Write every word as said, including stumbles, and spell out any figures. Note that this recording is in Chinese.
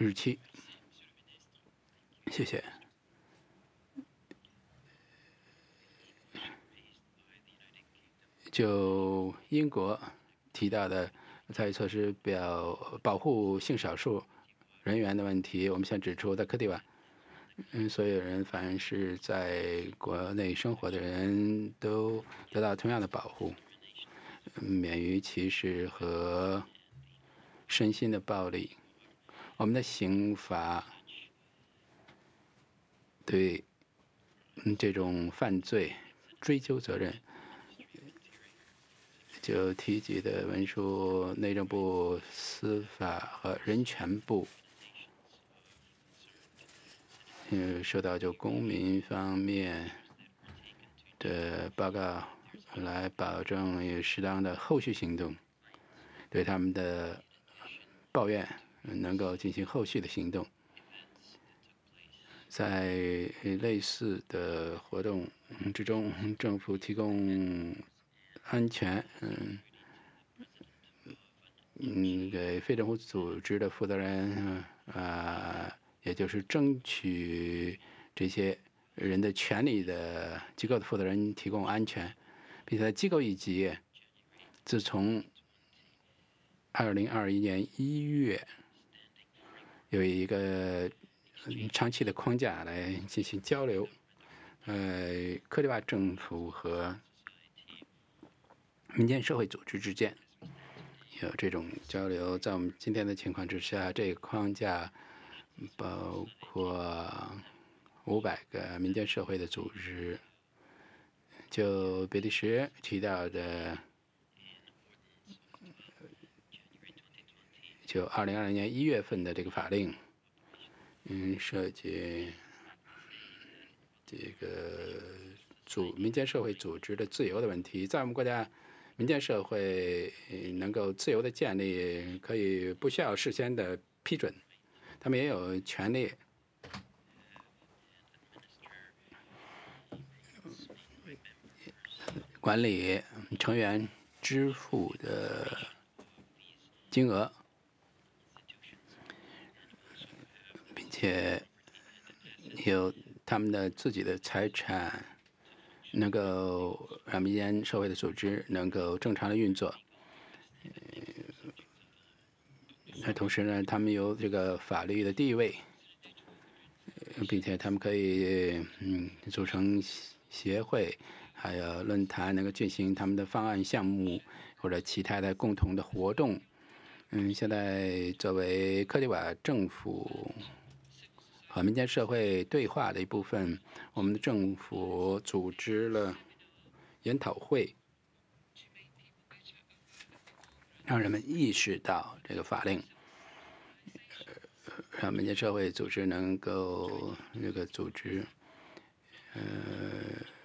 日期。谢谢。就英国提到的参与措施表保护性少数人员的问题，我们想指出，在科迪瓦，嗯，所有人凡是在国内生活的人都得到同样的保护，免于歧视和身心的暴力。我们的刑法对这种犯罪追究责任，就提及的文书，内政部、司法和人权部，嗯，受到就公民方面的报告，来保证有适当的后续行动，对他们的抱怨能够进行后续的行动。在类似的活动之中，政府提供安全，嗯嗯，给非政府组织的负责人，啊、呃，也就是争取这些人的权利的机构的负责人提供安全，并且在机构一级，自从二零二一年一月有一个长期的框架来进行交流。呃，科迪瓦政府和民间社会组织之间有这种交流。在我们今天的情况之下，这个框架包括五百个民间社会的组织。就比利时提到的，就二零二零年一月份的这个法令，嗯，涉及这个组民间社会组织的自由的问题。在我们国家，民间社会能够自由的建立，可以不需要事先的批准，他们也有权利管理成员支付的金额，并且有他们的自己的财产，能够让民间社会的组织能够正常的运作。那同时呢，他们有这个法律的地位，并且他们可以嗯组成协会，还有论坛，能够进行他们的方案项目或者其他的共同的活动。嗯，现在作为科迪瓦政府和民间社会对话的一部分，我们的政府组织了研讨会，让人们意识到这个法令，让民间社会组织能够这个组织，呃，